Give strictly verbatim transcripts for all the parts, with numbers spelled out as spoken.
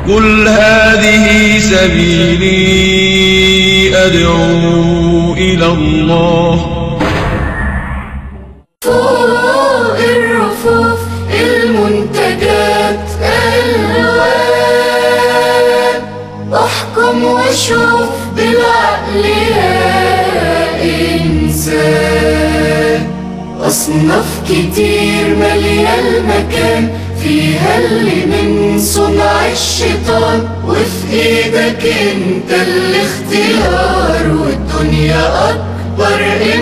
قل هذه سبيلي أدعو إلى الله. فوق الرفوف المنتجات ألوان، احكم واشوف بالعقل يا إنسان. أصناف كتير مالية المكان، فيها اللي من صنع الشيطان، وفي ايدك انت الاختيار، والدنيا اكبر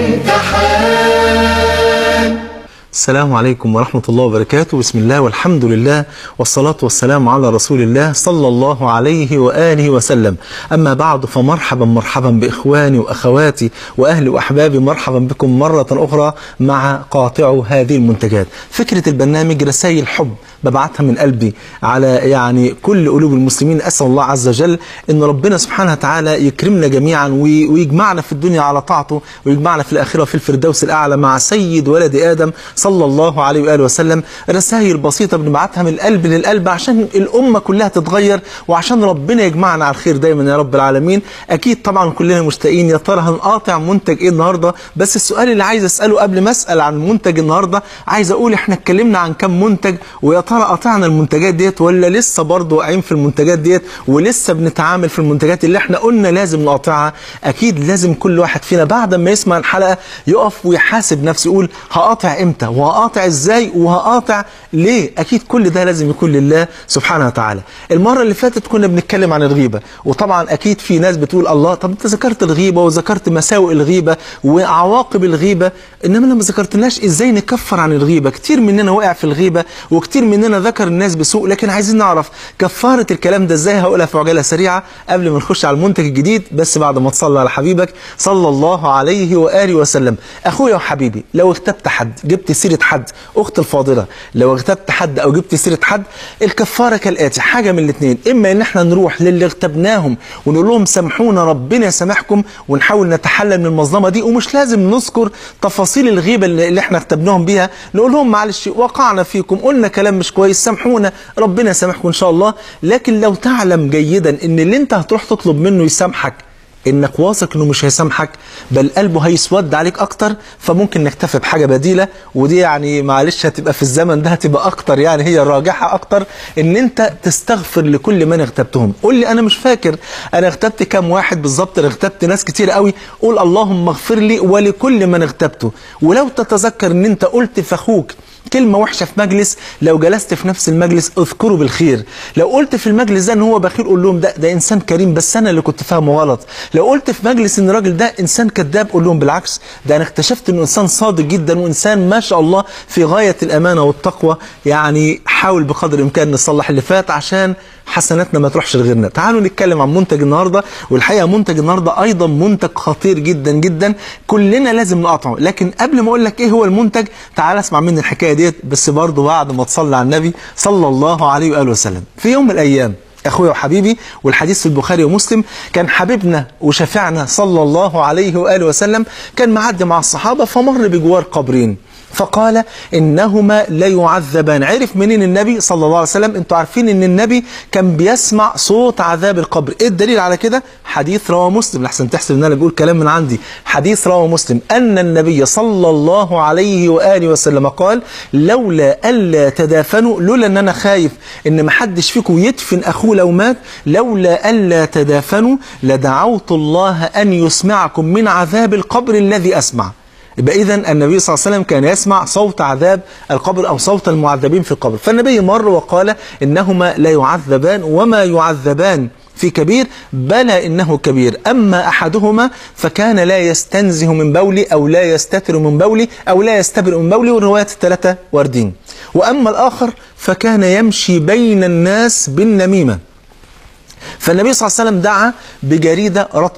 امتحان. السلام عليكم ورحمة الله وبركاته. بسم الله والحمد لله والصلاة والسلام على رسول الله صلى الله عليه وآله وسلم. أما بعد، فمرحبا مرحبا بإخواني وأخواتي وأهلي وأحبابي، مرحبا بكم مرة أخرى مع قاطع هذه المنتجات. فكرة البرنامج رسائل حب ببعتها من قلبي على يعني كل قلوب المسلمين. أسأل الله عز وجل أن ربنا سبحانه وتعالى يكرمنا جميعا ويجمعنا في الدنيا على طاعته، ويجمعنا في الآخرة في الفردوس الأعلى مع سيد ولد آدم صلى الله عليه وآله وسلم. رسائل بسيطة بنبعتها من القلب للقلب عشان الأمة كلها تتغير، وعشان ربنا يجمعنا على الخير دايما يا رب العالمين. أكيد طبعا كلنا مشتاقين، يا ترى هنقاطع منتج إيه النهاردة؟ بس السؤال اللي عايز أسأله قبل ما أسأل عن منتج النهاردة، عايز أقول إحنا اتكلمنا عن كم منتج، ويا ترى قطعنا المنتجات ديت ولا لسه برضه واقعين في المنتجات ديت، ولسه بنتعامل في المنتجات اللي إحنا قلنا لازم نقاطعها؟ أكيد لازم كل واحد فينا بعد ما يسمع الحلقة يقف ويحاسب نفسه، يقول هقاطع إمتى وهقاطع ازاي وهقاطع ليه. اكيد كل ده لازم يكون لله سبحانه وتعالى. المره اللي فاتت كنا بنتكلم عن الغيبه، وطبعا اكيد في ناس بتقول الله طب انت ذكرت الغيبه وذكرت مساوئ الغيبه وعواقب الغيبه، انما لما ذكرتلناش ازاي نكفر عن الغيبه. كتير مننا وقع في الغيبه، وكتير مننا ذكر الناس بسوء، لكن عايزين نعرف كفاره الكلام ده ازاي. هقولها في عجاله سريعه قبل ما نخش على المنتج الجديد، بس بعد ما تصلي على حبيبك صلى الله عليه واله وسلم. اخويا وحبيبي، لو اغتبت حد، جبت سيره حد، اخت الفاضله لو اغتبت حد او جبت سيره حد، الكفاره كالاتي: حاجه من الاثنين، اما ان احنا نروح للي اغتبناهم ونقول لهم سامحونا ربنا يسامحكم، ونحاول نتحلل من المظلمه دي، ومش لازم نذكر تفاصيل الغيبه اللي احنا اغتبناهم بيها، نقول لهم معلش وقعنا فيكم، قلنا كلام مش كويس، سامحونا ربنا يسامحكم ان شاء الله. لكن لو تعلم جيدا ان اللي انت هتروح تطلب منه يسامحك انك واثق انه مش هيسامحك، بل قلبه هيسود عليك اكتر، فممكن نكتفي بحاجه بديله، ودي يعني معلش هتبقى في الزمن ده هتبقى اكتر، يعني هي الراجحه اكتر، ان انت تستغفر لكل من اغتبتهم. قول لي انا مش فاكر انا اغتبت كام واحد بالظبط، انا اغتبت ناس كتير قوي. قول اللهم اغفر لي ولكل من اغتبته. ولو تتذكر ان انت قلت في اخوك كلمة وحشة في مجلس، لو جلست في نفس المجلس اذكره بالخير. لو قلت في المجلس ده ان هو بخيل، قول لهم ده ده انسان كريم، بس انا اللي كنت فاهمه غلط. لو قلت في مجلس ان الراجل ده انسان كذاب، قول لهم بالعكس، ده انا اكتشفت انه انسان صادق جدا، وانسان ما شاء الله في غاية الامانة والتقوى. يعني حاول بقدر الامكان نصلح اللي فات عشان حسناتنا ما تروحش لغيرنا. تعالوا نتكلم عن منتج النهارده، والحقيقه منتج النهارده ايضا منتج خطير جدا جدا، كلنا لازم نقاطعه. لكن قبل ما اقول لك ايه هو المنتج، تعال اسمع مني الحكايه ديت، بس برضه بعد ما تصلي على النبي صلى الله عليه واله وسلم. في يوم من الايام اخويا وحبيبي، والحديث في البخاري ومسلم، كان حبيبنا وشفيعنا صلى الله عليه واله وسلم كان معدي مع الصحابه، فمر بجوار قبرين، فقال إنهما لا يعذبان. عرف منين النبي صلى الله عليه وسلم؟ انتوا عارفين ان النبي كان بيسمع صوت عذاب القبر. ايه الدليل على كده؟ حديث رواه مسلم، لحسن تحسب ان انا بقول كلام من عندي. حديث رواه مسلم ان النبي صلى الله عليه واله وسلم قال: لولا الا تدافنوا، لولا ان انا خايف ان ما حدش فيكم يدفن اخوه لو مات، لولا الا تدافنوا لدعوت الله ان يسمعكم من عذاب القبر الذي اسمع. يبقى إذن النبي صلى الله عليه وسلم كان يسمع صوت عذاب القبر أو صوت المعذبين في القبر. فالنبي مر وقال إنهما لا يعذبان وما يعذبان في كبير، بلى إنه كبير، أما أحدهما فكان لا يستنزه من بولي أو لا يستتر من بولي أو لا يستبرئ من بولي، والروايات الثلاثة واردين. وأما الآخر فكان يمشي بين الناس بالنميمة. فالنبي صلى الله عليه وسلم دعا بجريدة رطبة،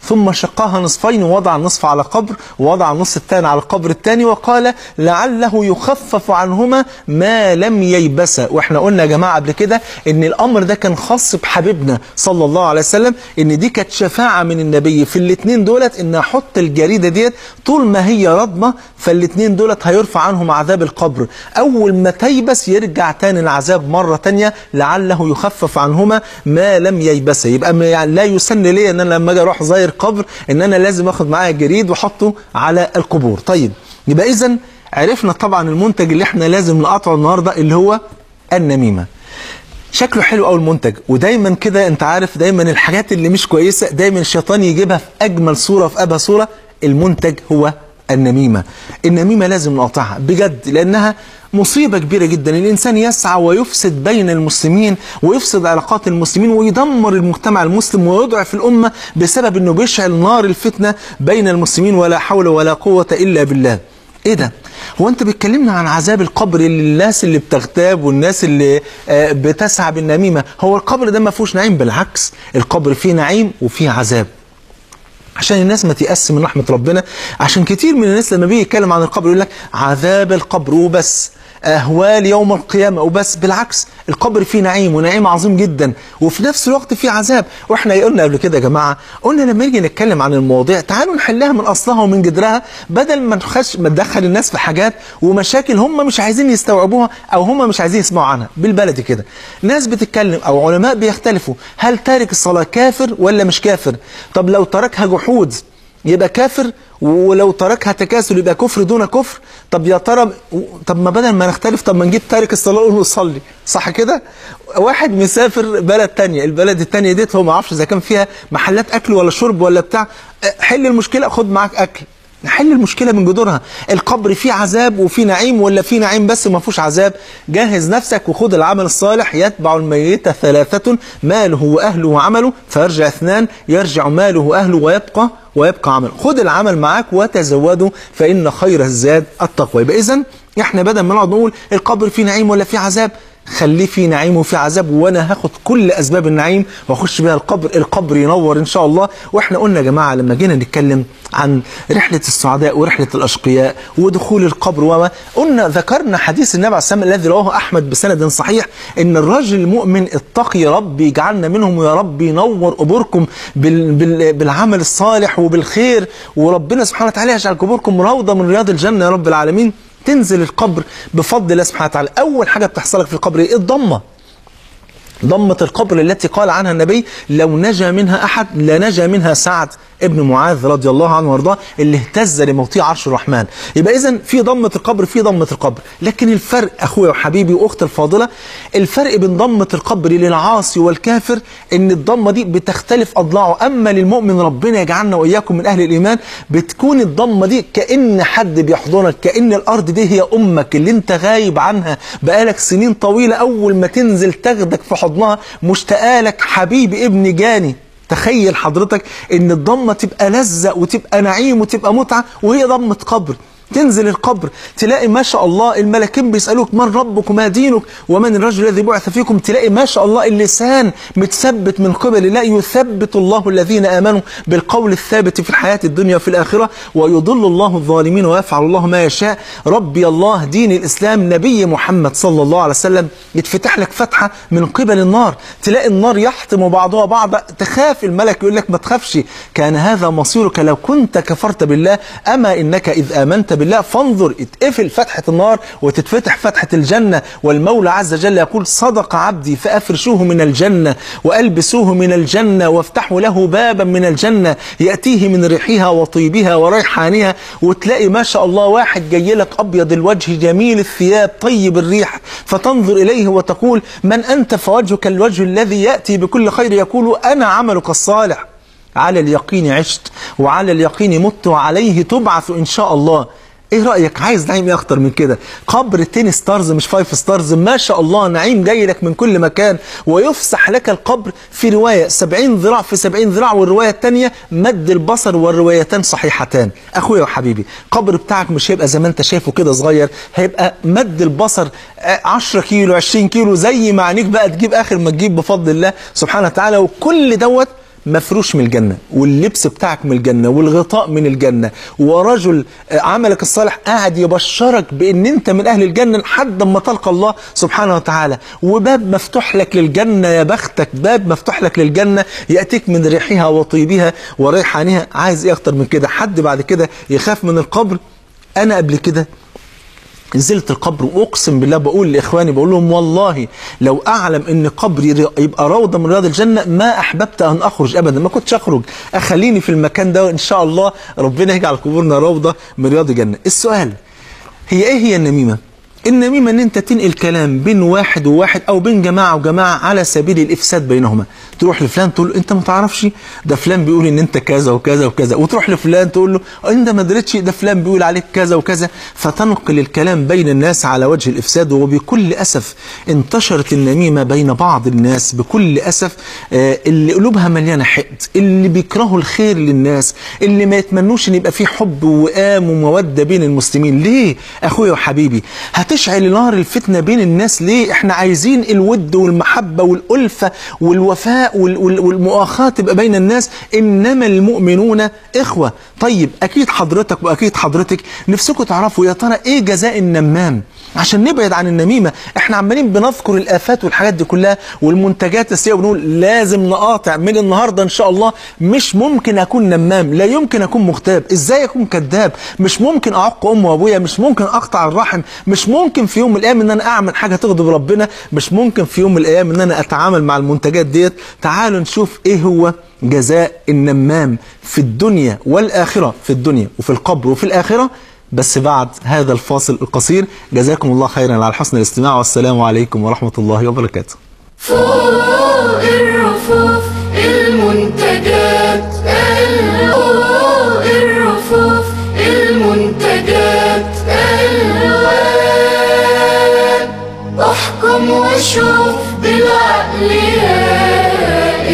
ثم شقاها نصفين ووضع النصف على قبر ووضع النصف الثاني على القبر الثاني وقال لعله يخفف عنهما ما لم ييبسا. واحنا قلنا يا جماعة قبل كده ان الامر ده كان خاص بحبيبنا صلى الله عليه وسلم، ان دي كانت شفاعة من النبي في الاثنين دولت، ان احط الجريدة ديت طول ما هي رضمة فالاثنين دولت هيرفع عنهم عذاب القبر، اول ما تيبس يرجع تاني العذاب مرة تانية لعله يخفف عنهما ما لم ييبسا. يبقى يعني لا يسن لي ان انا لما اجي اروح زاير قبر ان انا لازم اخد معايا جريد واحطه على القبور. طيب يبقى اذا عرفنا طبعا المنتج اللي احنا لازم نقطعه النهارده اللي هو النميمة. شكله حلو قوي المنتج، ودايما كده انت عارف دايما الحاجات اللي مش كويسة دايما الشيطان يجيبها في اجمل صورة في ابهى صورة. المنتج هو النميمة. النميمة لازم نقطعها بجد لأنها مصيبة كبيرة جدا. الإنسان يسعى ويفسد بين المسلمين ويفسد علاقات المسلمين ويدمر المجتمع المسلم ويضعف الأمة بسبب أنه بيشعل نار الفتنة بين المسلمين، ولا حول ولا قوة إلا بالله. إيه ده؟ هو أنت بتكلمنا عن عذاب القبر للناس اللي بتغتاب والناس اللي بتسعى بالنميمة. هو القبر ده ما فيهوش نعيم، بالعكس القبر فيه نعيم وفيه عذاب، عشان الناس ما تيأس من رحمة ربنا. عشان كتير من الناس لما بيجي يتكلم عن القبر يقول لك عذاب القبر وبس، أهوال يوم القيامة وبس. بالعكس القبر فيه نعيم ونعيم عظيم جدا وفي نفس الوقت فيه عذاب. واحنا قلنا قبل كده يا جماعة، قلنا لما نيجي نتكلم عن المواضيع تعالوا نحلها من أصلها ومن جذرها، بدل ما نخش ما ندخل الناس في حاجات ومشاكل هم مش عايزين يستوعبوها أو هم مش عايزين يسمعوا عنها. بالبلدي كده ناس بتتكلم أو علماء بيختلفوا، هل تارك الصلاة كافر ولا مش كافر؟ طب لو تركها جحود يبقى كافر، ولو تركها تكاسل يبقى كفر دون كفر. طب يا ترى، طب ما بدل ما نختلف طب ما نجيب تارك الصلاة ونقول نصلي، صح كده؟ واحد مسافر بلد تانية، البلد التانية ديت هو ما عرفش إذا كان فيها محلات أكل ولا شرب ولا بتاع، حل المشكلة، خد معاك أكل، نحل المشكلة من جذورها. القبر فيه عذاب وفيه نعيم ولا فيه نعيم بس ما فيهوش عذاب؟ جهز نفسك وخد العمل الصالح. يتبع الميت ثلاثة ماله وأهله وعمله فيرجع اثنان يرجع ماله وأهله ويبقى ويبقى عمله. خد العمل معاك وتزودوا فإن خير الزاد التقوى. يبقى إذن احنا بدل ما نقعد نقول القبر فيه نعيم ولا فيه عذاب، خليه فيه نعيم وفيه عذاب، وانا هاخد كل اسباب النعيم واخش بيها القبر. القبر ينور ان شاء الله. واحنا قلنا يا جماعه لما جينا نتكلم عن رحله السعداء ورحله الاشقياء ودخول القبر وما قلنا ذكرنا حديث النبي عليه الصلاه والسلام الذي رواه احمد بسند صحيح، ان الرجل المؤمن اتقي ربي يجعلنا منهم ويا رب ينور قبوركم بال بال بالعمل الصالح وبالخير، وربنا سبحانه وتعالى يجعل قبوركم روضه من رياض الجنه يا رب العالمين. تنزل القبر بفضل الله سبحانه وتعالى. أول حاجة بتحصل لك في القبر إيه؟ الضمة. ضمة القبر التي قال عنها النبي لو نجا منها أحد لنجا منها سعد ابن معاذ رضي الله عنه وارضاه اللي اهتز لموطئ عرش الرحمن. يبقى إذن في ضمة القبر في ضمة القبر، لكن الفرق أخويا وحبيبي وأختي الفاضلة، الفرق بين ضمة القبر للعاصي والكافر إن الضمة دي بتختلف أضلاعه. أما للمؤمن ربنا يجعلنا وإياكم من أهل الإيمان بتكون الضمة دي كأن حد بيحضنك، كأن الأرض دي هي أمك اللي أنت غايب عنها بقالك سنين طويلة، أول ما تنزل تاخدك في حضنها مشتاقة لك حبيبي ابني جاني. تخيل حضرتك ان الضمة تبقى لذة وتبقى نعيم وتبقى متعة وهي ضمة قبر. تنزل القبر تلاقي ما شاء الله الملكين بيسألوك من ربك وما دينك ومن الرجل الذي بعث فيكم، تلاقي ما شاء الله اللسان متثبت من قبل الله. يثبت الله الذين آمنوا بالقول الثابت في الحياة الدنيا وفي الآخرة ويضل الله الظالمين ويفعل الله ما يشاء. ربي الله دين الإسلام نبي محمد صلى الله عليه وسلم يتفتح لك فتحة من قبل النار، تلاقي النار يحطم بعضها بعضا، تخاف الملك يقول لك ما تخافش كان هذا مصيرك لو كنت كفرت بالله أما إنك إذ آمنت بالله فانظر. اتقفل فتحة النار وتتفتح فتحة الجنة، والمولى عز وجل يقول صدق عبدي فأفرشوه من الجنة وألبسوه من الجنة وافتحوا له بابا من الجنة يأتيه من ريحها وطيبها وريحانها. وتلاقي ما شاء الله واحد جاي لك أبيض الوجه جميل الثياب طيب الريح، فتنظر إليه وتقول من أنت؟ فوجهك الوجه الذي يأتي بكل خير يقول أنا عملك الصالح، على اليقين عشت وعلى اليقين مت وعليه تبعث إن شاء الله. ايه رأيك؟ عايز نعيم ايه اكتر من كده؟ قبر تين ستارز مش فايف ستارز، ما شاء الله نعيم جاي لك من كل مكان. ويفسح لك القبر في رواية سبعين ذراع في سبعين ذراع، والرواية الثانية مد البصر، والروايتان صحيحتان. اخويا وحبيبي قبر بتاعك مش هيبقى زي ما انت شايفه كده صغير، هيبقى مد البصر عشرة كيلو عشرين كيلو زي ما عينيك بقى تجيب اخر ما تجيب بفضل الله سبحانه وتعالى. وكل دوت مفروش من الجنة، واللبس بتاعك من الجنة، والغطاء من الجنة، ورجل عملك الصالح قاعد يبشرك بان انت من اهل الجنة لحد ما تلقى الله سبحانه وتعالى، وباب مفتوح لك للجنة، يا بختك، باب مفتوح لك للجنة يأتيك من ريحها وطيبها وريحانها. عايز ايه اكتر من كده؟ حد بعد كده يخاف من القبر؟ انا قبل كده نزلت القبر واقسم بالله بقول لاخواني، بقول لهم والله لو اعلم ان قبري يبقى روضه من رياض الجنه ما احببت ان اخرج ابدا، ما كنتش اخرج، اخليني في المكان ده وان شاء الله ربنا يجعل قبورنا روضه من رياض الجنه. السؤال هي ايه هي النميمه؟ النميمه ان انت تنقل كلام بين واحد وواحد او بين جماعه وجماعه على سبيل الافساد بينهما. تروح لفلان تقول له انت ما تعرفش ده فلان بيقول ان انت كذا وكذا وكذا، وتروح لفلان تقول له انت ما دريتش ده فلان بيقول عليك كذا وكذا، فتنقل الكلام بين الناس على وجه الافساد. وبكل اسف انتشرت النميمه بين بعض الناس بكل اسف، آه اللي قلوبها مليانه حقد، اللي بيكرهوا الخير للناس، اللي ما يتمنوش ان يبقى في حب ووئام وموده بين المسلمين. ليه اخويا وحبيبي هتشعل نار الفتنه بين الناس؟ ليه؟ احنا عايزين الود والمحبه والالفه والوفاء والمؤاخاة تبقى بين الناس، إنما المؤمنون إخوة. طيب أكيد حضرتك وأكيد حضرتك نفسكم تعرفوا يا ترى إيه جزاء النمام عشان نبعد عن النميمة. احنا عمالين بنذكر الآفات والحاجات دي كلها والمنتجات السيئة ونقول لازم نقاطع من النهاردة إن شاء الله. مش ممكن أكون نمام، لا يمكن أكون مغتاب، إزاي أكون كذاب، مش ممكن أعق أمي وأبويا، مش ممكن أقطع الرحم، مش ممكن في يوم من الأيام إن أنا أعمل حاجة تغضب ربنا، مش ممكن في يوم من الأيام إن أنا أتعامل مع المنتجات ديت. تعالوا نشوف إيه هو جزاء النمام في الدنيا والآخرة، في الدنيا وفي القبر وفي الآخرة، بس بعد هذا الفاصل القصير. جزاكم الله خيرا على حسن الاستماع، والسلام عليكم ورحمة الله وبركاته. فوق الرفوف المنتجات، فوق الرفوف المنتجات الوان، احكم واشوف بالعقل يا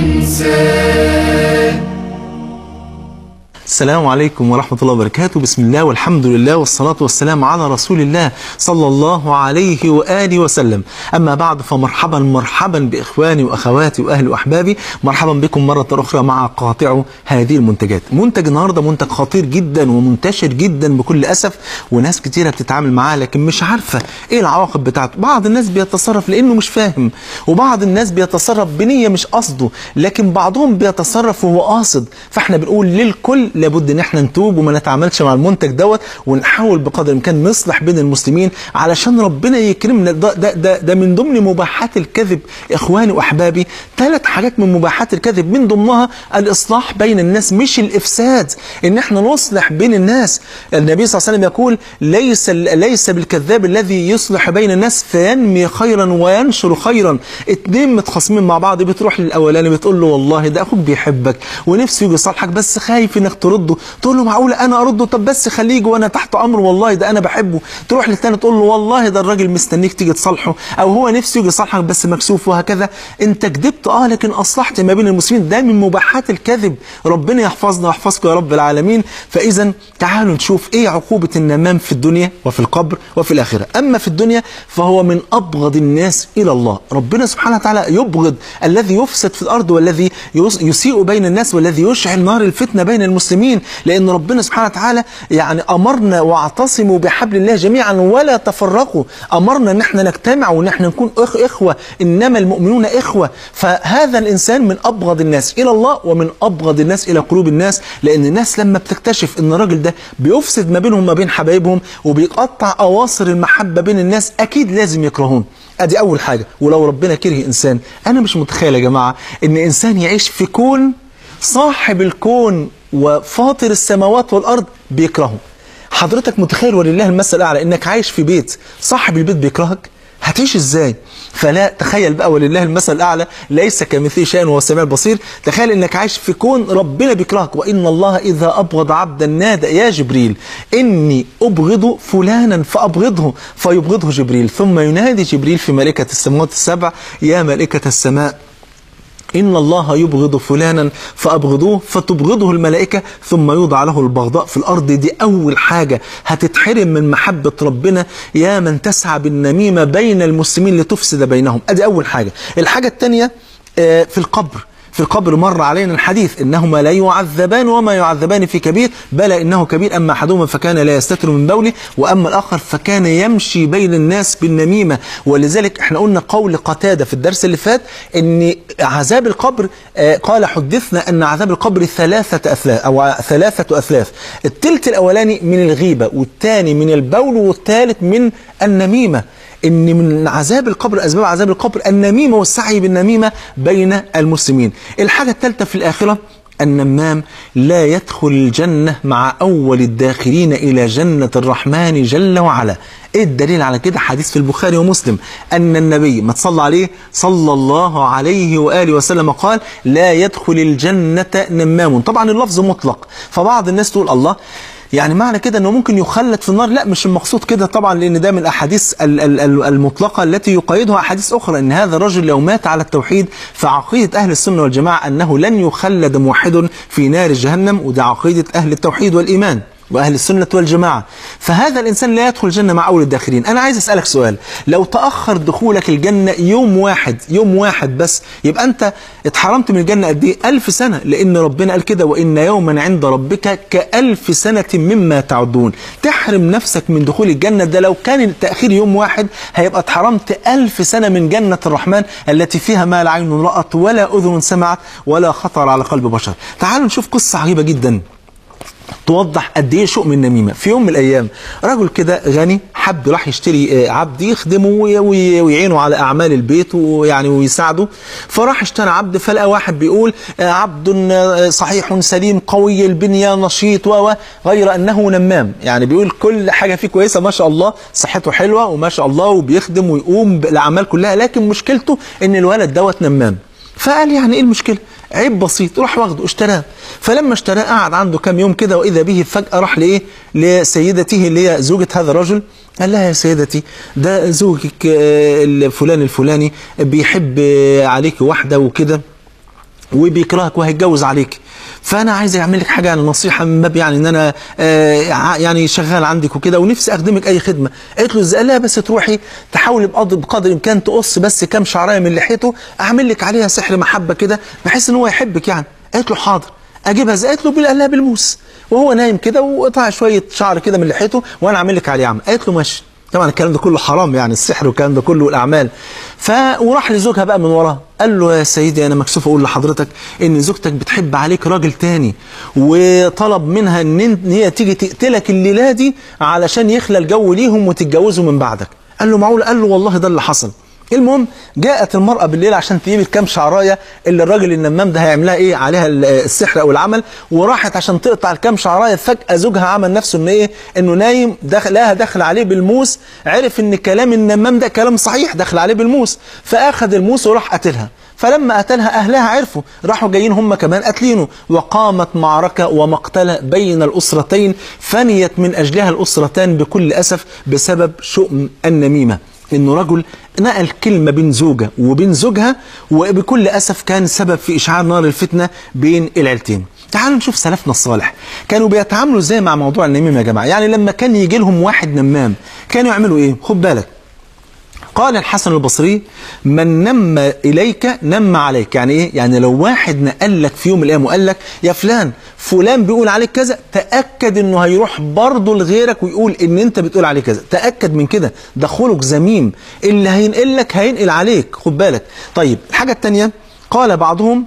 إنسان. السلام عليكم ورحمة الله وبركاته. بسم الله والحمد لله والصلاة والسلام على رسول الله صلى الله عليه وآله وسلم. أما بعد فمرحبا مرحبا بإخواني وأخواتي وأهلي وأحبابي، مرحبا بكم مرة أخرى مع قاطع هذه المنتجات. منتج النهاردة منتج خطير جدا ومنتشر جدا بكل أسف، وناس كتيرة بتتعامل معاه لكن مش عارفة إيه العواقب بتاعته. بعض الناس بيتصرف لأنه مش فاهم، وبعض الناس بيتصرف بنية مش قصده، لكن بعضهم بيتصرف وهو قاصد. فاحنا بنقول للكل لابد ان احنا نتوب وما نتعاملش مع المنتج دوت، ونحاول بقدر الامكان نصلح بين المسلمين علشان ربنا يكرمنا. ده, ده, ده, ده من ضمن مباحات الكذب اخواني واحبابي. ثلاث حاجات من مباحات الكذب، من ضمنها الاصلاح بين الناس مش الافساد، ان احنا نصلح بين الناس. النبي صلى الله عليه وسلم يقول ليس ليس بالكذاب الذي يصلح بين الناس فينمي خيرا وينشر خيرا. اتنين متخاصمين مع بعض، بتروح للاولاني بتقول له والله ده اخوك بيحبك ونفسه يجي يصالحك بس خايف انك ترده، تقول له معقوله انا ارده؟ طب بس خليه يجي وانا تحت امره، والله ده انا بحبه. تروح للثاني تقول له والله ده الراجل مستنيك تيجي تصالحه، او هو نفسه يجي يصالحك بس مكسوف، وهكذا. انت كذبت اه لكن اصلحت ما بين المسلمين. ده من مباحات الكذب. ربنا يحفظنا ويحفظكم يا رب العالمين. فاذا تعالوا نشوف ايه عقوبه النمام في الدنيا وفي القبر وفي الاخره. اما في الدنيا فهو من ابغض الناس الى الله. ربنا سبحانه وتعالى يبغض الذي يفسد في الارض والذي يسيء بين الناس والذي يشعل نار الفتنه بين المسلمين، لأن ربنا سبحانه وتعالى يعني أمرنا واعتصموا بحبل الله جميعا ولا تفرقوا. أمرنا أن احنا نجتمع وأن احنا نكون أخ إخوة، إنما المؤمنون إخوة. فهذا الإنسان من أبغض الناس إلى الله ومن أبغض الناس إلى قلوب الناس، لأن الناس لما بتكتشف أن الراجل ده بيفسد ما بينهم ما بين حبايبهم وبيقطع أواصر المحبة بين الناس، أكيد لازم يكرهون. أدي أول حاجة. ولو ربنا كره إنسان، أنا مش متخيل يا جماعة أن إنسان يعيش في كون صاحب الكون وفاطر السماوات والأرض بيكرهه. حضرتك متخيل ولله المثل الأعلى إنك عايش في بيت صاحب البيت بيكرهك؟ هتعيش إزاي؟ فلا تخيل بقى ولله المثل الأعلى، ليس كمثله شيء وهو السميع البصير. تخيل إنك عايش في كون ربنا بيكرهك. وإن الله إذا أبغض عبدا نادى يا جبريل إني أبغض فلانا فأبغضه، فيبغضه جبريل، ثم ينادي جبريل في ملائكة السماوات السبع يا ملائكة السماء إن الله يبغض فلانا فأبغضوه، فتبغضه الملائكة، ثم يوضع له البغضاء في الأرض. دي أول حاجة هتتحرم من محبة ربنا، يا من تسعى بالنميمة بين المسلمين لتفسد بينهم. أدي أول حاجة. الحاجة الثانية في القبر، في القبر مر علينا الحديث إنهما لا يعذبان وما يعذبان في كبير، بلى إنه كبير، أما أحدهما فكان لا يستتر من بوله وأما الآخر فكان يمشي بين الناس بالنميمة. ولذلك احنا قلنا قول قتادة في الدرس اللي فات إن عذاب القبر آه قال حدثنا أن عذاب القبر ثلاثة أثلاث أو ثلاثة أثلاث، التلت الأولاني من الغيبة والثاني من البول والثالث من النميمة. إن من عذاب القبر أسباب عذاب القبر النميمة والسعي بالنميمة بين المسلمين. الحاجة الثالثة في الآخرة النمام لا يدخل الجنة مع أول الداخلين إلى جنة الرحمن جل وعلا. إيه الدليل على كده؟ حديث في البخاري ومسلم أن النبي ما تصلى عليه صلى الله عليه وآله وسلم قال لا يدخل الجنة نمام. طبعا اللفظ مطلق، فبعض الناس تقول الله يعني معنى كده أنه ممكن يخلد في النار. لا، مش المقصود كده طبعا، لأن ده من الأحاديث المطلقة التي يقيدها أحاديث أخرى، أن هذا الرجل لو مات على التوحيد فعقيدة أهل السنة والجماعة أنه لن يخلد موحد في نار جهنم، وده عقيدة أهل التوحيد والإيمان وأهل السنة والجماعة. فهذا الإنسان لا يدخل الجنة مع أول الداخلين. أنا عايز أسألك سؤال، لو تأخر دخولك الجنة يوم واحد، يوم واحد بس، يبقى أنت اتحرمت من الجنة قد إيه؟ ألف سنة، لأن ربنا قال كده وإن يوما عند ربك كألف سنة مما تعدون. تحرم نفسك من دخول الجنة، ده لو كان التأخير يوم واحد هيبقى اتحرمت ألف سنة من جنة الرحمن التي فيها ما لا عين رأت ولا أذن سمعت ولا خطر على قلب بشر. تعالوا نشوف قصة عجيبة جدا توضح قد ايه شؤم النميمه. في يوم من الايام رجل كده غني حب راح يشتري عبد يخدمه ويعينه على اعمال البيت ويعني ويساعده، فراح اشترى عبد، فلقى واحد بيقول عبد صحيح سليم قوي البنيه نشيط وغير انه نمام، يعني بيقول كل حاجه فيه كويسه ما شاء الله، صحته حلوه وما شاء الله وبيخدم ويقوم بالاعمال كلها، لكن مشكلته ان الولد دوت نمام. فقال يعني ايه المشكله؟ عيب بسيط. راح واخده اشتراه، فلما اشتراه قعد عنده كام يوم كده، واذا به فجأة راح لايه؟ لسيدته اللي هي زوجة هذا الرجل، قال لها يا سيدتي ده زوجك الفلان الفلاني بيحب عليك واحدة وكده وبيكرهك وهيتجوز عليك، فانا عايز اعمل لك حاجه يعني نصيحه من باب يعني ان انا آه يعني شغال عندك وكده ونفسي اخدمك اي خدمه. قالت له ازاي؟ لا بس تروحي تحاولي بقدر الامكان تقص بس كام شعرايه من لحيته اعمل لك عليها سحر محبه كده بحيث ان هو يحبك يعني. قالت له حاضر. اجيبها ازاي؟ قالت له قال لها بالموس، وهو نايم كده وقطع شويه شعر كده من لحيته وانا اعمل لك عليه عمل. قالت له ماشي. طبعا الكلام ده كله حرام يعني، السحر والكلام ده كله والاعمال. ف وراح لزوجها بقى من وراها قال له يا سيدي انا مكسوف اقول لحضرتك ان زوجتك بتحب عليك راجل تاني، وطلب منها ان هي تيجي تقتلك الليله دي علشان يخلى الجو ليهم وتتجوزوا من بعدك. قال له معقول؟ قال له والله ده اللي حصل. المهم جاءت المرأة بالليل عشان تجيب الكام شعراية اللي الراجل النمام ده هيعملها ايه عليها السحر او العمل، وراحت عشان تقطع الكام شعراية. فجأة زوجها عمل نفسه انه ايه؟ انه نايم، دخل لها دخل عليه بالموس، عرف ان كلام النمام ده كلام صحيح، دخل عليه بالموس، فاخذ الموس وراح قتلها. فلما قتلها اهلها عرفوا، راحوا جايين هم كمان قتلينه، وقامت معركة ومقتلة بين الاسرتين فنيت من اجلها الاسرتان بكل اسف بسبب شؤم النميمة. انه رجل نقل كلمة بين زوجة وبين زوجها، وبكل أسف كان سبب في إشعال نار الفتنة بين العيلتين. تعالوا نشوف سلفنا الصالح كانوا بيتعاملوا ازاي مع موضوع النميمة يا جماعة. يعني لما كان يجي لهم واحد نمام كانوا يعملوا ايه؟ خد بالك، قال الحسن البصري من نم إليك نم عليك. يعني ايه؟ يعني لو واحد نقل لك في يوم من الأيام وقال لك يا فلان فلان بيقول عليك كذا، تأكد انه هيروح برضه لغيرك ويقول ان انت بتقول عليه كذا، تأكد من كده، ده خلق ذميم، اللي هينقل لك هينقل عليك، خد بالك. طيب الحاجة الثانية قال بعضهم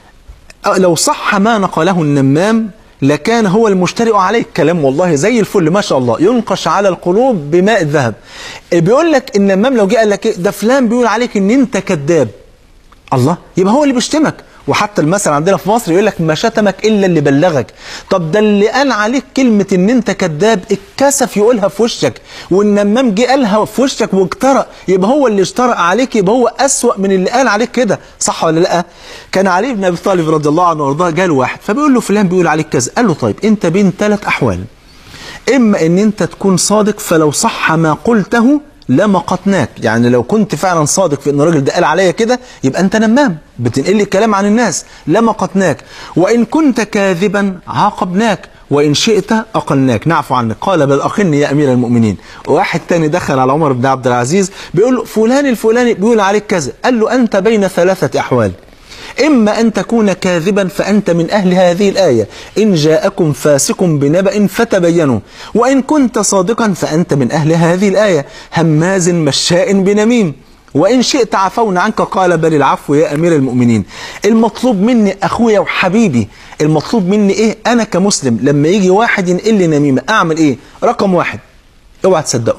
لو صح ما نقله النمام لكان هو المشترئ عليك. كلام والله زي الفل ما شاء الله، ينقش على القلوب بماء الذهب. بيقول لك النمام لو جه قال لك ده فلان بيقول عليك ان انت كذاب، الله، يبقى هو اللي بيشتمك. وحتى المثل عندنا في مصر يقول لك ما شتمك الا اللي بلغك. طب ده اللي قال عليك كلمه ان انت كذاب اتكسف يقولها في وشك، والنمام جه قالها في وشك واجترأ، يبقى هو اللي اجترأ عليك، يبقى هو اسوأ من اللي قال عليك كده، صح ولا لا؟ كان علي بن ابي طالب رضي الله عنه وارضاه جاله واحد فبيقول له فلان بيقول عليك كذا، قال له طيب انت بين ثلاث احوال، اما ان انت تكون صادق فلو صح ما قلته لمقتناك، يعني لو كنت فعلا صادق في ان الراجل ده قال عليا كده يبقى انت نمام بتنقل لي الكلام عن الناس، لمقتناك، وان كنت كاذبا عاقبناك، وان شئت اقلناك نعفو عنك. قال بل اقلني يا امير المؤمنين. واحد تاني دخل على عمر بن عبد العزيز بيقول له فلان الفلاني بيقول عليك كذا، قال له انت بين ثلاثه احوال، إما أن تكون كاذبا فأنت من أهل هذه الآية، إن جاءكم فاسق بنبأ فتبينوا، وإن كنت صادقا فأنت من أهل هذه الآية، هماز مشاء بنميم، وإن شئت عفونا عنك قال بل العفو يا أمير المؤمنين. المطلوب مني أخويا وحبيبي، المطلوب مني إيه أنا كمسلم لما يجي واحد ينقل لي نميمة أعمل إيه؟ رقم واحد، اوعى تصدقه،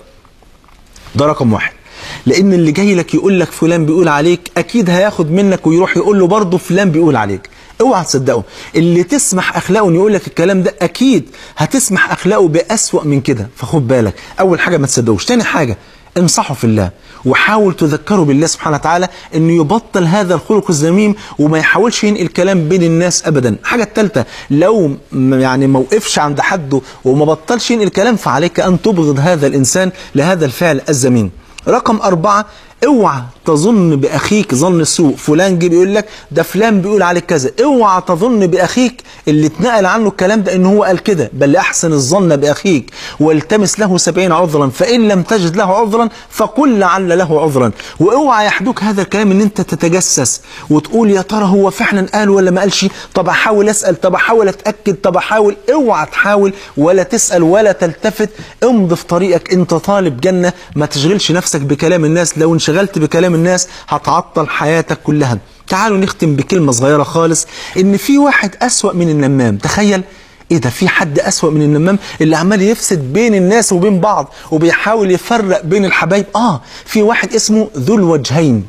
ده رقم واحد، لأن اللي جاي لك يقول لك فلان بيقول عليك أكيد هياخد منك ويروح يقول له برضه فلان بيقول عليك، اوعى تصدقه. اللي تسمح أخلاقه إنه يقول لك الكلام ده أكيد هتسمح أخلاقه بأسوأ من كده، فخد بالك. أول حاجة ما تصدقوش. تاني حاجة انصحه في الله، وحاول تذكره بالله سبحانه وتعالى انه يبطل هذا الخلق الذميم وما يحاولش ينقل كلام بين الناس ابدا. الحاجه الثالثه، لو يعني ما وقفش عند حده وما بطلش ينقل كلام فعليك ان تبغض هذا الانسان لهذا الفعل الذميم. رقم أربعة، اوعى تظن بأخيك ظن السوء. فلان جه بيقول لك ده فلان بيقول عليك كذا، اوعى تظن بأخيك اللي اتنقل عنه الكلام ده ان هو قال كده، بل احسن الظن بأخيك والتمس له سبعين عذرا، فإن لم تجد له عذرا فقل لعل له عذرا. واوعى يحدوك هذا الكلام ان انت تتجسس وتقول يا ترى هو فعلا قال ولا ما قالش، طب احاول اسأل، طب احاول اتأكد، طب احاول. اوعى تحاول ولا تسأل ولا تلتفت، امضي في طريقك، انت طالب جنة، ما تشغلش نفسك بكلام الناس. لو انشغلت بكلام الناس هتعطل حياتك كلها. تعالوا نختم بكلمة صغيرة خالص، ان في واحد أسوأ من النمام. تخيل ايه ده، في حد أسوأ من النمام اللي عمال يفسد بين الناس وبين بعض وبيحاول يفرق بين الحبايب؟ اه في واحد اسمه ذو الوجهين.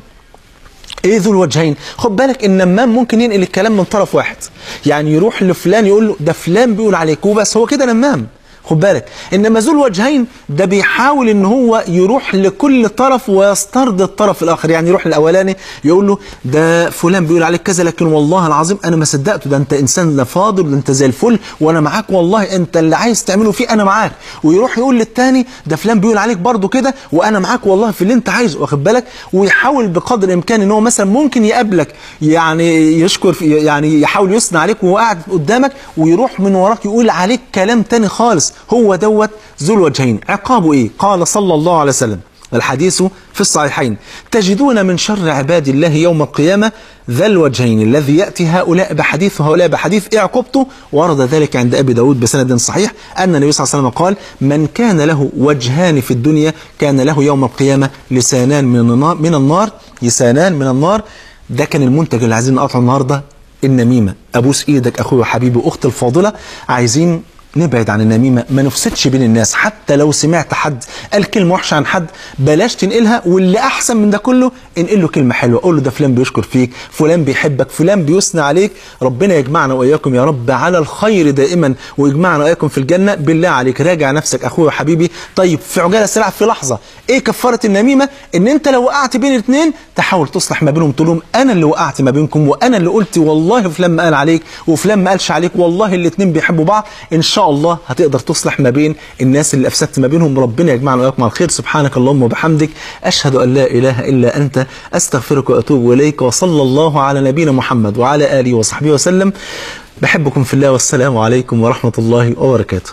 ايه ذو الوجهين؟ خد بالك النمام ممكن ينقل الكلام من طرف واحد، يعني يروح لفلان يقول له ده فلان بيقول عليك وبس، هو كده نمام، خد بالك. انما ذو الوجهين ده بيحاول ان هو يروح لكل طرف ويسترد الطرف الاخر، يعني يروح للاولاني يقول له ده فلان بيقول عليك كذا لكن والله العظيم انا ما صدقته، ده انت انسان لا فاضل، ده انت زي الفل وانا معاك والله، انت اللي عايز تعمله فيه انا معاك. ويروح يقول للتاني ده فلان بيقول عليك برضه كده وانا معاك والله في اللي انت عايزه، واخد بالك. ويحاول بقدر الامكان ان هو مثلا ممكن يقابلك يعني يشكر يعني يحاول يثني عليك وهو قاعد قدامك، ويروح من وراك يقول عليك كلام تاني خالص. هو دوت ذو الوجهين. عقابه ايه؟ قال صلى الله عليه وسلم، الحديث في الصحيحين، تجدون من شر عباد الله يوم القيامة ذا الوجهين الذي يأتي هؤلاء بحديث وهؤلاء بحديث. ايه عقوبته؟ ورد ذلك عند أبي داود بسند صحيح أن النبي صلى الله عليه وسلم قال من كان له وجهان في الدنيا كان له يوم القيامة لسانان من النار, من النار لسانان من النار. ده كان المنتج اللي عايزين نقطعه النهارده، النميمة. أبوس إيدك أخوي وحبيبي وأختي الفاضلة، عايزين نبعد عن النميمة، ما نفسدش بين الناس. حتى لو سمعت حد قال كلمة وحشة عن حد بلاش تنقلها، واللي أحسن من ده كله انقل له كلمة حلوة، قول له ده فلان بيشكر فيك، فلان بيحبك، فلان بيثني عليك. ربنا يجمعنا وإياكم يا رب على الخير دائما، ويجمعنا وإياكم في الجنة. بالله عليك راجع نفسك أخوي وحبيبي. طيب في عجالة سريعة في لحظة، إيه كفارة النميمة؟ إن أنت لو وقعت بين الاثنين تحاول تصلح ما بينهم، تقول لهم أنا اللي وقعت ما بينكم وأنا اللي قلت والله فلان ما قال عليك وفلان ما قالش عليك، والله الاثنين بيحبوا بعض. إن شاء الله هتقدر تصلح ما بين الناس اللي أفسدت ما بينهم. ربنا يجمعنا وإياكم على الخير. سبحانك اللهم وبحمدك، أشهد أن لا إله إلا أنت، أستغفرك وأتوب إليك. وصلى الله على نبينا محمد وعلى آله وصحبه وسلم. بحبكم في الله، والسلام عليكم ورحمة الله وبركاته.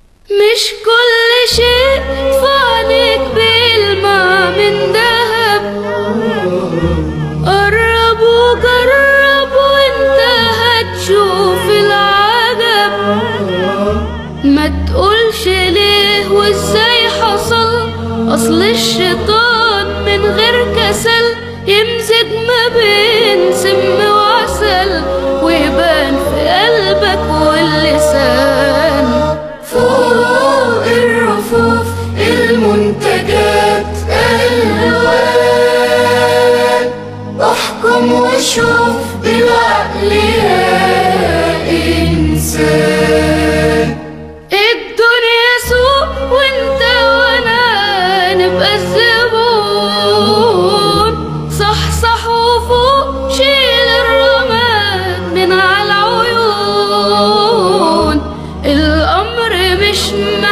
مش كل شيء فانك بالماء من ذهب، قرب وجرب وانت هتشوف العجب. ما تقولش ليه وازاي حصل، اصل الشيطان من غير كسل يمزج ما بين سم وعسل ويبان في قلبك واللسان. فوق الرفوف المنتجات الألوان، احكم وشوف بالعقل يا إنسان. الدنيا سوق وانت وانا نبقى الزبون، صحصح وفوق شيل الرماد من على العيون. الأمر مش